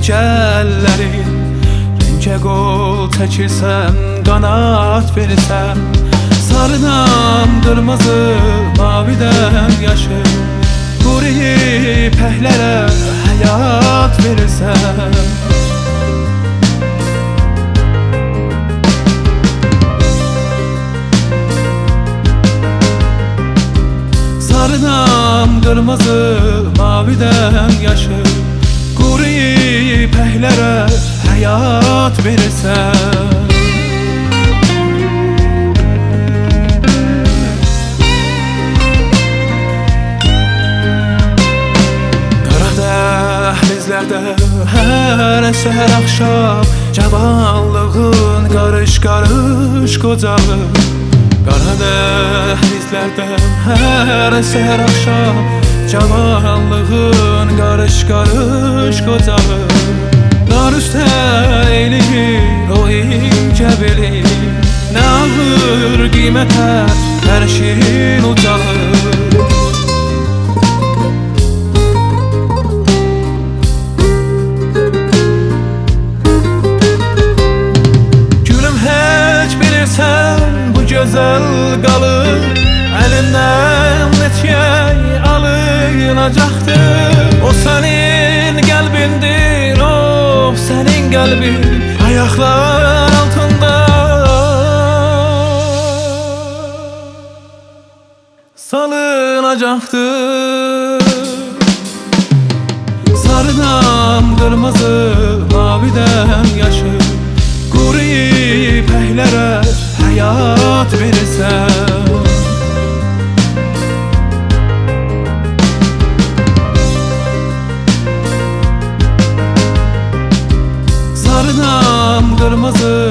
gəlləri. Rəngə qol çəkirsən, qanat verirsən. Sarıdan qırmızı, mavidən yaşıl, quruyub pəhlərə həyat verirsən. Sarıdan qırmızı, mavidən yaşıl, quruyub pəhlərə həyat verirsən. Hər səhər axşam cavanlığın qarış-qarış qocağı. Qara dəhlizlərdə hər səhər axşam cavanlığın qarış-qarış qocağı. Dar üstə eləyir o incə beli, nə ağır qiymətə ərşin ucağı. Gözəl qalır, əlindən neçək alınacaqdır. O sənin qəlbindir, o sənin qəlbin ayaqlar altında salınacaqdır. Sarıdan qırmızı, mavidən yaşıl, quruyub pəhlərə həyat verirsən. Sarıdan qırmızı,